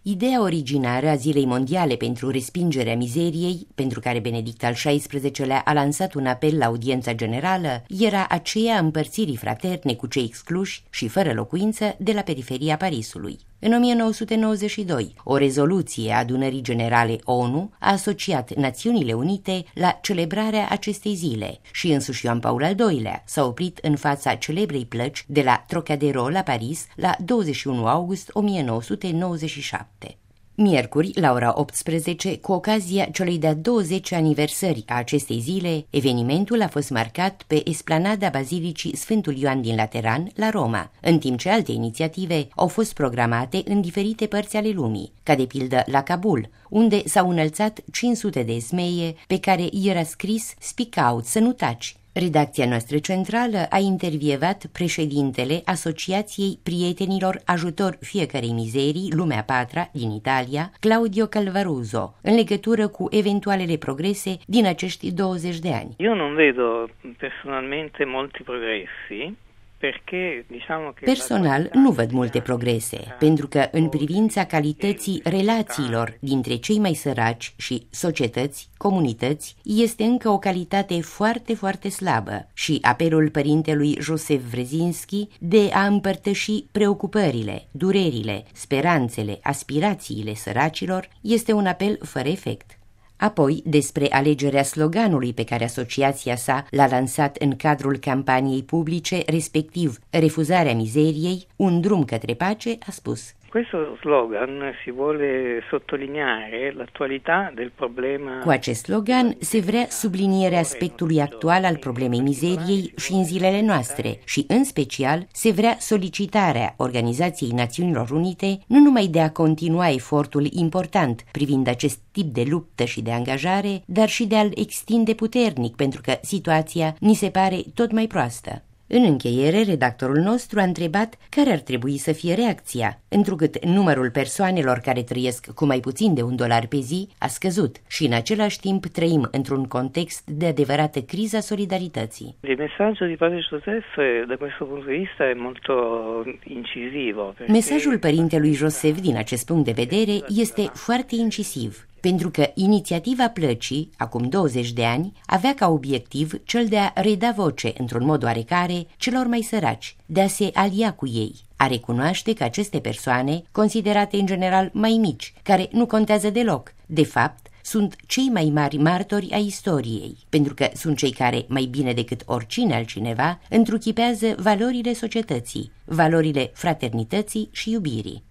Ideea originară a Zilei Mondiale pentru respingerea mizeriei, pentru care Benedict al XVI-lea a lansat un apel la audiența generală, era aceea împărțirii fraterne cu cei excluși și fără locuință de la periferia Parisului. În 1992, o rezoluție a Adunării Generale ONU a asociat Națiunile Unite la celebrarea acestei zile și însuși Ioan Paul al II-lea s-a oprit în fața celebrei plăci de la Trocadero la Paris la 21 august 1997. Miercuri, la ora 18, cu ocazia celei de-a 20 aniversări a acestei zile, evenimentul a fost marcat pe esplanada Bazilicii Sfântul Ioan din Lateran, la Roma, în timp ce alte inițiative au fost programate în diferite părți ale lumii, ca de pildă la Kabul, unde s-au înălțat 500 de smeie pe care era scris "Speak out, să nu taci". Redacția noastră centrală a intervievat președintele Asociației Prietenilor Ajutor Fiecarei Mizerii, Lumea Patra, din Italia, Claudio Calvaruso, în legătură cu eventualele progrese din acești 20 de ani. Eu non vedo personalmente molti progressi. Personal, nu văd multe progrese, pentru că în privința calității relațiilor dintre cei mai săraci și societăți, comunități, este încă o calitate foarte, foarte slabă și apelul părintelui Josef Wrezinski de a împărtăși preocupările, durerile, speranțele, aspirațiile săracilor este un apel fără efect. Apoi, despre alegerea sloganului pe care asociația sa l-a lansat în cadrul campaniei publice, respectiv refuzarea mizeriei, un drum către pace, a spus: Questo slogan si vuole sottolineare l'attualità del problema. Cu acest slogan se vrea sublinierea aspectului actual al problemei mizeriei și în zilele noastre și, în special, se vrea solicitarea Organizației Națiunilor Unite nu numai de a continua efortul important privind acest tip de luptă și de angajare, dar și de a-l extinde puternic, pentru că situația ni se pare tot mai proastă. În încheiere, redactorul nostru a întrebat care ar trebui să fie reacția, întrucât numărul persoanelor care trăiesc cu mai puțin de $1 pe zi a scăzut și în același timp trăim într-un context de adevărată criză a solidarității. Il messaggio di Padre Joseph, da questo punto di vista, è molto incisivo. Mesajul părintelui Joseph din acest punct de vedere este foarte incisiv, pentru că inițiativa plăcii, acum 20 de ani, avea ca obiectiv cel de a reda voce, într-un mod oarecare, celor mai săraci, de a se alia cu ei, a recunoaște că aceste persoane, considerate în general mai mici, care nu contează deloc, de fapt, sunt cei mai mari martori ai istoriei, pentru că sunt cei care, mai bine decât oricine altcineva, întruchipează valorile societății, valorile fraternității și iubirii.